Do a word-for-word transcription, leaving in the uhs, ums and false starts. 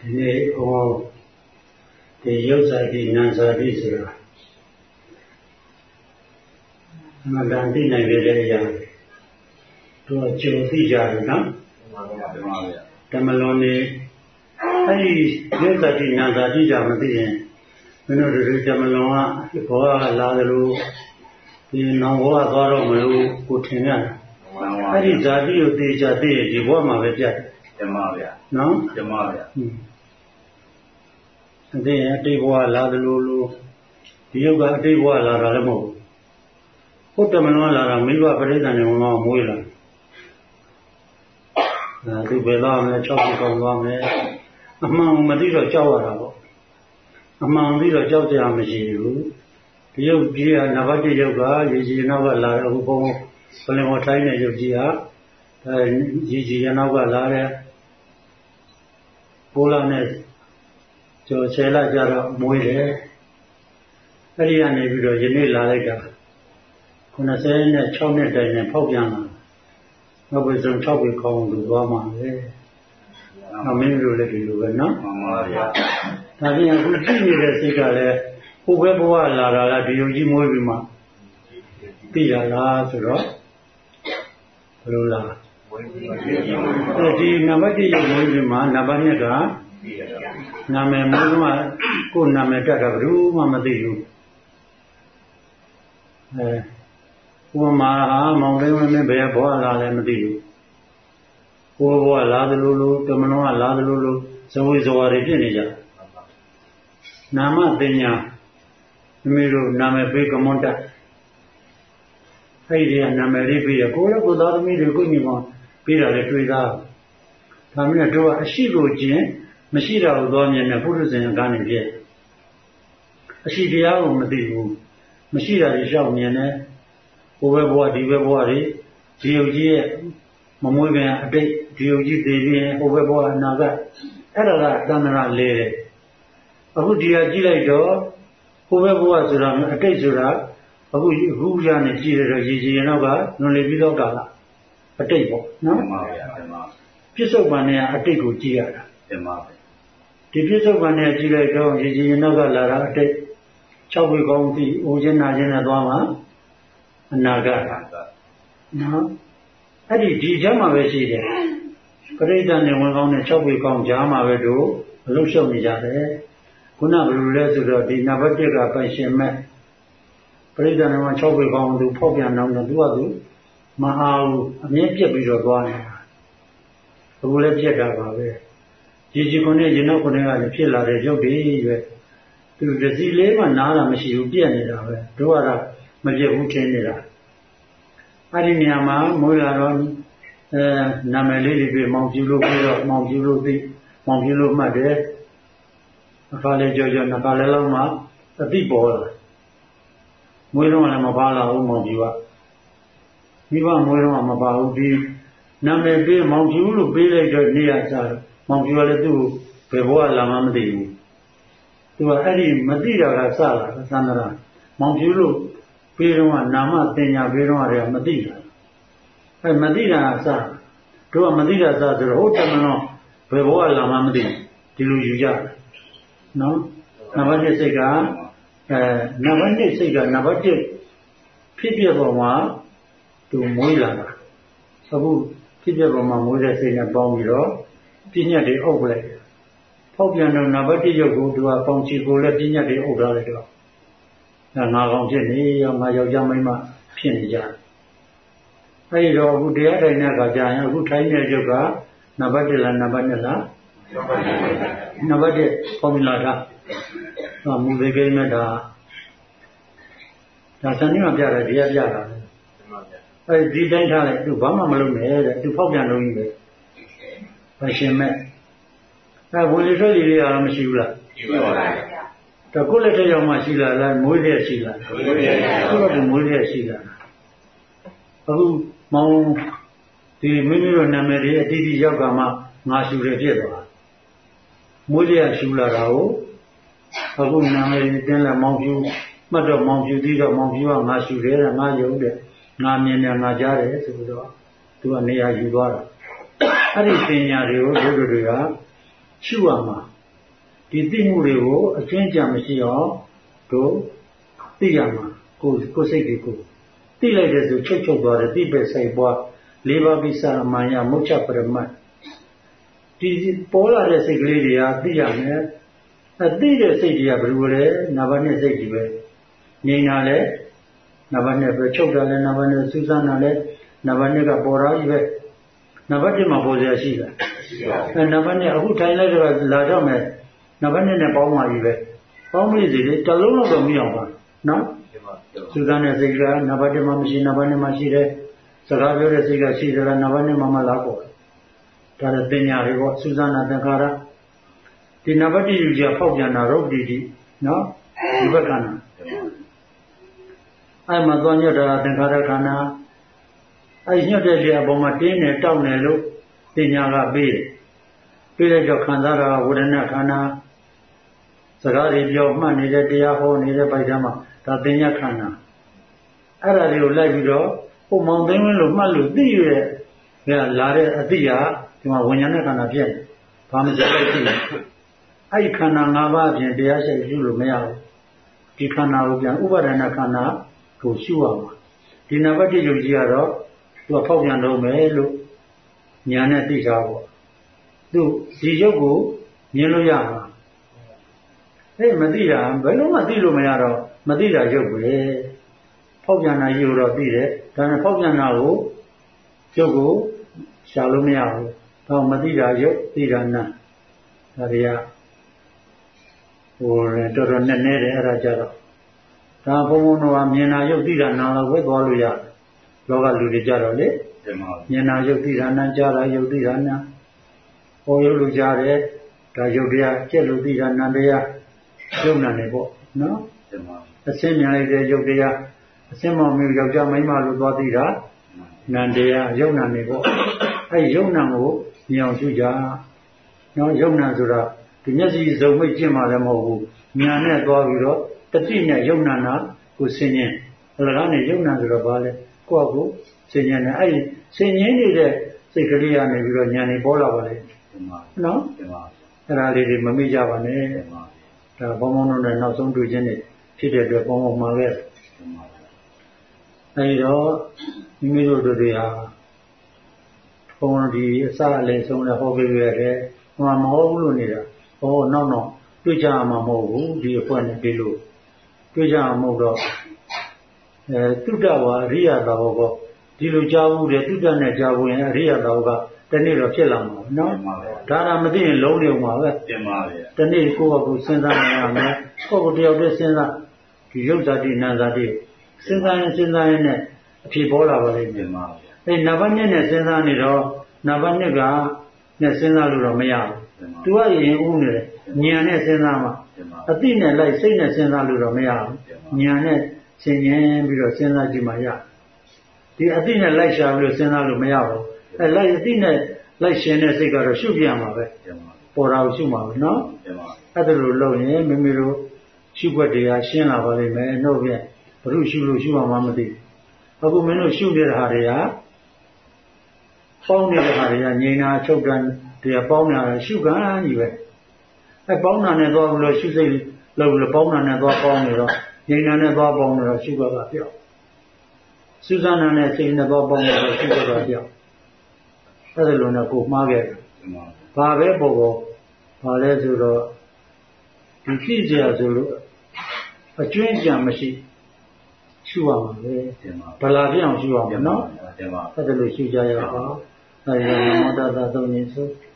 ဒီနေ့ဟောဒီရုပ်စာတိနာစာတိဆိုတာမတန်သိနိုင်တဲ့အရာတို့ကြုံသိကြတယ်နော်ဓမ္မလုံးနေအဲ့ဒီရုပ်စာတိနာစာတိကြမသိရင်မင်းတို့တို့ဓမ္မလုံးကဘောကလာတယ်လို့ဒီနောင်ဘောကသွားတော့မလို့ကိုထင်ရတယ်အဲ့ဒီဇာတိကိုသိကြသိရင်ဒီဘောမှာပဲပြတ်တယ်ဓမ္မဗျာနော်ဓမ္မဗျာအသိရင်အတိတ်ဘဝလာတယ်လို့လို့ဒီယုတ်ကအတိတ်ဘဝလာတာလည်းမဟုတ်ဘူးဟုတ်တယ်မလို့လာတာမိဘပရိသတ်နေမှာမွေးလာအဲသူပဲသွားမယ်၆ခုကောင်းသွားမယ်အမှန်မသိတော့ကြောက်ရတာပေါ့အမှန်သိတော့ကြောက်ကြရမရှိဘူးဒီယုတ်ကြီးကနံပါတ်တစ်ယုတ်ကရေကြီးနောက်ကလာတဲ့အခုဘုံဘလင်မောထိုင်းတဲ့ယုတ်ကြီးကအဲရေကြီးရနောက်ကလာတဲ့ပိုးလာနဲ့ကျော်ဆယ်လကြတော့မွေးတယ်အဲ့ဒီကနေပြီးတော့ယနေ့လာလိုက်တာခုနှစ်ဆယ်နဲ့၆နှစ်တိုင်နဲ့ဖောက်ပြန်လာနောက်ပြီးဆုံး၆ปีကောင်းလို့သွားမှာပဲအမင်းတို့လည်းဒီလိုပဲနော်မှန်ပါဗျာဒါပြင်အခုကြည့်နေတဲ့စိတ်ကလည်းဟိုဘက်ဘဝလာတာလားဒီယုံကြည်မွေးပြီးမှသိရလားဆိုတော့ဘယ်လိုလားဒီနံပါတ်တစ်ယုံမွေးပြီးမှနံပါတ်နှစ်ကနာမည်မိုးကကိုယ်နာမည်တက်တာဘယ်သူမှမသိဘူးအဲဥပမာဟာမောင်လေးဝင်းမင်းဘယ်ဘဝလာလဲမသိဘူးကိုယ်ဘဝလာတယ်လို့လို့တမနောကလာတယ်လို့လို့ဇဝေဇဝါတွေဖြစ်နေကြနာမတင်ညာမိမိတို့နာမည်ပေးကမွန်တက်အဲ့ဒီကနာမည်လေးပေးရကိုယ်လည်းကိုယ်သားသမီးတွေကိုညီမပေးတာလည်းတွေ့သားဒါမှမဟုတ်တို့ကအရှိကိုကျင့်မရှိတာကိုသွားမြင်တဲ့ပုရိသေကနေပြည့်အရှိတရားကိုမသိဘူးမရှိတာတွေရှောက်မြင်တဲ့ဟိုဘက်ဘဝဒီဘက်ဘဝတွေဒီယုတ်ကြီးရဲ့မမွေးခင်အတိတ်ဒီယုတ်ကြီးသိပြီးရင်ဟိုဘက်ဘဝအနာဂတ်အဲ့ဒါကသန္တရာလဲတယ်အခုဒီဟာကြည့်လိုက်တော့ဟိုဘက်ဘဝဆိုတာအတိတ်ဆိုတာအခုအခုရနေကြည့်ရတော့ရည်ကြည်ရင်တော့ကလွန်လေပြီးတော့ကာလအတိတ်ပေါ့နော်မှန်ပါဗျာမှန်ပါပြစ္ဆုတ်ပန်နဲ့အတိတ်ကိုကြည့်ရတာမှန်ပါဒီပြစ္ဆုတ်ပန်နဲ့ကြည့်လိုက်တော့ရည်ကြည်ရင်တော့ကလာတာအတိတ်၆ဝေကောင်းပြီးအိုခြင်းနာခြင်းနဲ့သွားမှာအနာဂတ်နော်အဲ့ဒီဒီကြားမှာပဲရှိတယ်ပရိသတ်နဲ့ဝင်ကောင်းနဲ့၆ဝေကောင်းကြားမှာပဲတို့အလုံးရှုပ်နေကြတယ်ခုနဘယ်လိုလဲဆိုတော့ဒီနံပါတ်တစ်ကပိုင်ရှင်မဲ့ပရိသတ်နဲ့၆ဝေကောင်းသူဖောက်ပြန်အောင်တော့သူကသူမဟာဘူးအမြဲပြက်ပြီးတော့သွားနေတာအခုလည်းပြက်တာပါပဲဒီကြီးခုနဲ့ရင်နောက်ခုနဲ့ကလည်းဖြစ်လာတဲ့ရုပ်တွေရွယ်သူတစီလေးမှနားတာမရှိဘူးပြက်နေတာပဲတို့ကတော့မပြက်ဘူးထင်နေတာအဲ့ဒီနေရာမှာမွေးလာတော့အဲနာမည်လေးတွေပြီးမောင်ပြူလို့ပြီးတော့မောင်ပြူလို့သိမောင်ပြူလို့မှတ်တယ်အခါလေးကြောကြောနှစ်ခါလေးလောက်မှအတိပေါ်လာမွေးတော့လည်းမပါလာဘူးမောင်ပြူကမိဘမွေးတော့မပါဘူးဒီနာမည်ပြီးမောင်ပြူလို့ပေးလိုက်တော့နေရာစားမောင်ပြူကလည်းသူ့ဘယ်ဘဝလာမှမသိဘူးသူကအဲ့ဒီမသိတာကစလာသန္တရာမောင်ပြူလို့ပေးတော့ကနာမတင်ညာပေးတော့ရတယ်မသိတာအဲမသိတာအစတို့ကမသိတာအစဆိုတော့ဟုတ်တယ်မနော်ဘယ်ဘဝလာမှမသိဒီလိုယူကြနော်နံပါတ်တစ်စိတ်ကအဲနံပါတ်တစ်စိတ်ကနံပါတ်တစ်ဖြစ်ပြပေါ်မှာသူမွေးလာတာအခုဖြစ်ပြပေါ်မှာမွေးတဲ့စိတ်နဲ့ပေါင်းပြီးတော့ပြည့်ညတ်တွေအုပ်လိုက်ဖောက်ပြန်တော့နံပါတ်တစ်ရုပ်ကိုသူကပေါင်းချီကိုလည်းပြည့်ညတ်တွေအုပ်ထားလိုက်တော့ငါကောင်ဖြစ်နေရောငါယောက်ျားမိန်းမဖြစ်နေကြအဲဒီတော့အခုတရားထိုင်တဲ့အခါကျရင်အခုထိုင်တဲ့ရုပ်ကနံပါတ်တစ်လားနံပါတ်နှစ်လားနံပါတ်တစ်ဖော်မူလာထားဟောမူသေးကိန်းနဲ့ဒါဒါစံနေမှာပြတယ်တရားပြတာလေအဲဒီတိုင်းထားလိုက်သူဘာမှမလုပ်နဲ့တဲ့သူဖောက်ပြန်လို့ကြီးပဲဗရှင်မဲ့အဲဝေလီဆွေကြီးတွေအားမရှိဘူးလားရှိပါပါတကုလက်ထက်ရောက်မှရှိလာလားမွေးတဲ့ရှိလာမွေးတဲ့အခုတော့မွေးတဲ့ရှိလာအခုမောင်ဒီမိမိတို့နာမည်တွေအတိအကျရောက်ကမှငါရှူတယ်ဖြစ်သွားမွေးတဲ့ရှူလာတာကိုအခုနာမည်တင်းလာမောင်ပြူမှတ်တော့မောင်ပြူပြီးတော့မောင်ပြူကငါရှူတယ်ငါယုံတယ်ငါမြင်တယ်ငါကြားတယ်ဆိုတော့သူကနေရာယူသွားတာအဲ့ဒီပညာတွေကိုတို့တို့တွေကရှုရမှာဒီသိမှုတွေကိုအကျဉ်းချမရှိအောင်တို့သိရမှာကိုကိုစိတ်တွေကိုသိလိုက်တဲ့ဆိုချုပ်ချုပ်သွားတယ်သိပဲစိတ်ပွားလေးပါးပိစာမာယမုတ်ချပရမတ်ဒီပေါ်လာတဲ့စိတ်ကလေးတွေကသိရမယ်အသိတဲ့စိတ်တွေကဘယ်လိုလဲနံပါတ်နှစ်စိတ်ကြီးပဲငြိမ်တာလဲနံပါတ်နှစ်ပဲချုပ်တာလဲနံပါတ်နှစ်စူးစမ်းတာလဲနံပါတ်နှစ်ကပေါ်တာကြီးပဲနံပါတ်တစ်မှာပေါ်စရာရှိတာအဲနံပါတ်နှစ်အခုထိုင်လိုက်တော့လာတော့မယ်နံပါတ်နှစ်နဲ့ပေါင်းပါပြီပဲပေါင်းပြီစီလေတလုံးတော့မရအောင်ပါနော်စူးစမ်းတဲ့စိတ်ကနံပါတ်တစ်မှာမရှိနံပါတ်နှစ်မှာရှိတယ်စကားပြောတဲ့စိတ်ကရှိတယ်နံပါတ်နှစ်မှာမှလာပေါ်ဒါလည်းတင်ညာတွေပေါ့စူးစမ်းတာသင်္ခါရဒီနံပါတ်တစ်ယူကြဖောက်ပြန်တာရုပ်တည်တည်နော်ဒီဘက်ကနာအဲ့မှာသွားညွတ်တာသင်္ခါရခန္ဓာအဲ့ညွတ်တဲ့နေရာပေါ်မှာတင်းနေတောက်နေလို့တင်ညာကပေးတယ်ပေးလိုက်တော့ခံစားတာဝေဒနာခန္ဓာစကားတွေပြောမှတ်နေတဲ့တရားဟောနေတဲ့ပိုက်တမ်းမှာဒါတင်ညာခန္ဓာအဲ့ဒါတွေကိုလိုက်ပြီးတော့ပုံမောင်သိမ်းဝင်းလို့မှတ်လို့သိရတဲ့လာတဲ့အသိဟာဒီမှာဝิญญาณခန္ဓာဖြစ်တယ်ဘာမှမစိတ်သိဘူးအဲ့ဒီခန္ဓာ၅ပါးအပြင်တရားရှိရှိလို့မရဘူးဒီခန္ဓာကိုပြန်ဥပါဒနာခန္ဓာကိုရှုရမှာဒီနံပါတ်တစ်ယုတ်ကြီးကတော့သူကဖောက်ပြန်တော့မယ်လို့ညာနဲ့သိတာပေါ့သူဒီယုတ်ကိုမြင်လို့ရမှာအဲ့မသိတာဘယ်လုံးမှသိလို့မရတော့မသိတာယုတ်ပဲဖောက်ပြန်တာယုတ်တော့သိတယ်ဒါနဲ့ဖောက်ပြန်တာကိုယုတ်ကိုရှာလို့မရဘူးတော့မသိတာယုတ်သိတာနာဒါတွေကဟိုတော်တော်နဲ့နေတယ်အဲ့ဒါကြတော့ဒါဘုံဘုံတော့မြင်တာယုတ်သိတာနာတော့ဝဲသွားလို့ရတယ်လောကလူတွေကြတော့လေမြင်တာယုတ်သိတာနာကြားတာယုတ်သိတာနာဟောယုတ်လူကြားတယ်ဒါယုတ်တရားကျက်လူသိတာနာတရားယုတ်နာနေပေါ့နော်အစင်းမြင်လိုက်တဲ့ယုတ်တရားအစင်းမောင်မျိုးယောက်ျားမိန်းမလို့သွားသိတာနန္တရားယုတ်နာနေပေါ့အဲ့ယုတ်နာကိုမြင်အောင်ရှုကြနော်ယုတ်နာဆိုတာဒီမျက်စိစုံမိတ်ကျင့်မှလည်းမဟုတ်ဘူးဉာဏ်နဲ့သွားပြီးတော့တတိနဲ့ယုတ်နာနာကိုဆင်ញင်အလကားနဲ့ယုတ်နာဆိုတော့ဘာလဲကိုယ့်ကိုဆင်ញင်တယ်အဲ့ဒီဆင်ញင်နေတဲ့စိတ်ကလေးကနေပြီးတော့ဉာဏ်နေပေါ်လာပါလေနော်အဲ့ဒါလေးတွေမမိကြပါနဲ့ဒါဘောင်းဘောင်းတို့နဲ့နောက်ဆုံးတွေ့ချင်းနေဖြစ်တဲ့အတွက်ဘောင်းဘောင်းမှာပဲအဲ့တော့မိမိတို့တို့တွေဟာဘုံဒီအစအလယ်ဆုံးလည်းဟောပေးရတယ်ဟောမဟုတ်ဘူးလို့နေတာဟောနောက်နောက်တွေ့ကြမှာမဟုတ်ဘူးဒီအဖွဲ့နဲ့ဒီလိုတွေ့ကြမှာမဟုတ်တော့အဲတုတ္တဝါအရိယသာဘောကဒီလိုကြားဘူးတယ်တုတ္တနဲ့ကြားဘူးရင်အရိယသာဘောကတနေ့တော့ဖြစ်လာမှာနော်ဒါကမသိရင်လုံးနေမှာပဲတင်ပါဗျာတနေ့ကိုယ့်ဘကိုစဉ်းစားနေရမယ်ကိုယ့်ကိုတယောက်တည်းစဉ်းစားဒီရုပ်ဇာတိနာဇာတိစဉ်းစားရင်စဉ်းစားရင်နဲ့အဖြစ်ပေါ်လာပါလိမ့်မယ်ပါဗျာအဲနံပါတ်နှစ်နဲ့စဉ်းစားနေတော့နံပါတ်နှစ်ကနဲ့စဉ်းစားလို့တော့မရဘူးသူကရင်ဦးနေတယ်ဉာဏ်နဲ့စဉ်းစားမှအသိနဲ့လိုက်စိတ်နဲ့စဉ်းစားလို့တော့မရဘူးဉာဏ်နဲ့ရှင်းရင်ပြီးတော့စဉ်းစားကြည့်မှရဒီအသိနဲ့လိုက်ရှာပြီးတော့စဉ်းစားလို့မရဘူးအဲလိုက်အသိနဲ့လိုက်ရှင်တဲ့စိတ်ကတော့ရှုပြရမှာပဲပေါ်တာကိုရှုမှာပဲနော်အဲ့ဒါလိုလုပ်ရင်မိမိတို့ရှုွက်တွေကရှင်းလာပါလိမ့်မယ်နှုတ်ပြန်ဘုရုရှုလို့ရှုမှမသိအခုမင်းတို့ရှုနေတဲ့ဟာတွေကပေါင်းနေတဲ့ဟာတွေကငြိမ်တာချုပ်တာတွေကပေါင်းနေတာရှုကံကြီးပဲအဲပေါင်းတာနဲ့သွားလို့ရှုစိတ်လို့လို့ပေါင်းတာနဲ့သွားပေါင်းနေတော့ငြိမ်တာနဲ့သွားပေါင်းနေတော့ရှုကံကပြောက်စူးစမ်းတာနဲ့စိတ်နဲ့သွားပေါင်းနေတော့ရှုကံကပြောက်အဲ့ဒါလိုနဲ့ကိုမှားခဲ့တယ်ဘာပဲပေါ်ပေါ်ဘာလဲဆိုတော့ဒီဖြစ်ကြဆိုလို့အကျွင်းကြံမရှိရှုရမှာပဲဗလာပြအောင်ရှုရမှာနော်အဲ့ဒါလိုရှုကြရအောင်အဲဒီမောတ္တသာသုံးနေဆို